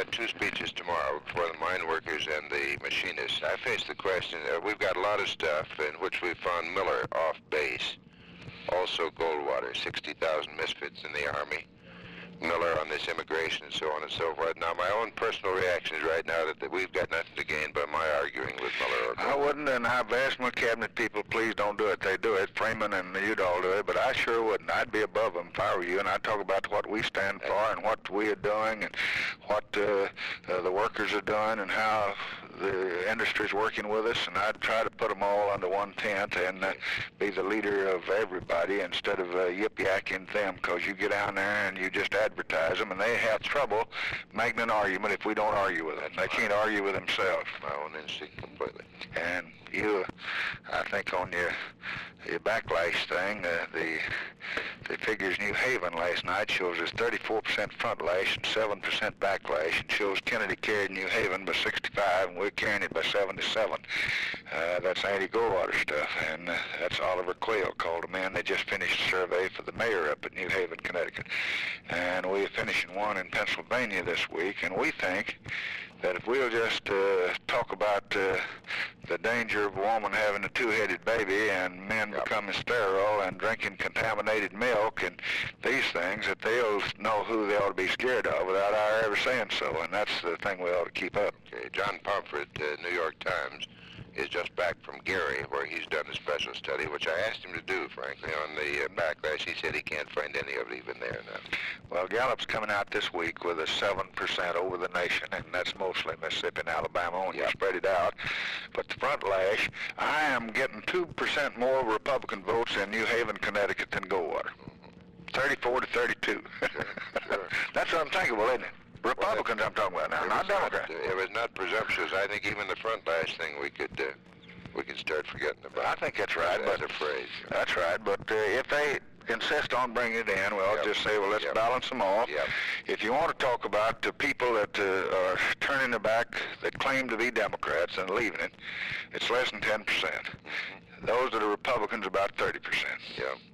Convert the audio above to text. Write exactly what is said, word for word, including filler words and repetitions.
have two speeches tomorrow for the mine workers and the machinists. I face the question, uh, we've got a lot of stuff in which we found Miller off base. Also Goldwater, sixty thousand misfits in the Army. Miller on this immigration and so on and so forth. Now, my own personal reaction is right now that, that we've got nothing to gain by my arguing with Miller. Or I wouldn't, and I've asked my cabinet people, please don't do it. They do it. Freeman and you'd all do it, but I sure wouldn't. I'd be above them if I were you, and I'd talk about what we stand for and what we are doing and what uh, uh, the workers are doing and how the industry's working with us, and I'd try to put them all under one tent and uh, be the leader of everybody instead of uh, yip-yakking them, because you get down there and you just advertise them, and they have trouble making an argument if we don't argue with them. They can't argue with themselves. My own instinct completely. And you, I think on your your backlash thing, uh, the the figures New Haven last night shows us thirty-four percent front lash and seven percent backlash, and shows Kennedy carried New Haven by sixty-five, and we're carrying it by seventy-seven. Uh, that's anti-Goldwater stuff, and uh, that's Oliver Quayle called them in. They just finished a survey for the mayor up at New Haven, Connecticut, and we're finishing one in Pennsylvania this week, and we think that if we'll just uh, talk about uh, the danger of a woman having a two-headed baby and men yep. becoming sterile and drinking contaminated milk and these things, that they'll know who they ought to be scared of without our ever saying so, and that's the thing we ought to keep up. Okay. John Pomfret, uh, New York Times, is just back from Gary, where he's done a special study, which I asked him to do, frankly, on the uh, backlash. He said he can't find any of it even there now. Well, Gallup's coming out this week with a seven percent over the nation, and that's mostly Mississippi and Alabama when yep. you spread it out. But the front lash, I am getting two percent more Republican votes in New Haven, Connecticut than Goldwater. Mm-hmm. thirty-four to thirty-two. Sure, sure. That's unthinkable, isn't it? Republicans well, I'm talking about now, not Democrats. It was not presumptuous. I think even the front lash thing we could uh, we could start forgetting about. I think that's right, as, but as a phrase. That's right, but uh, if they insist on bringing it in, well, yep. just say, well, let's yep. balance them off. Yep. If you want to talk about the people that uh, are turning their back, that claim to be Democrats and leaving it, it's less than ten percent. Mm-hmm. Those that are Republicans, about thirty percent. Yeah.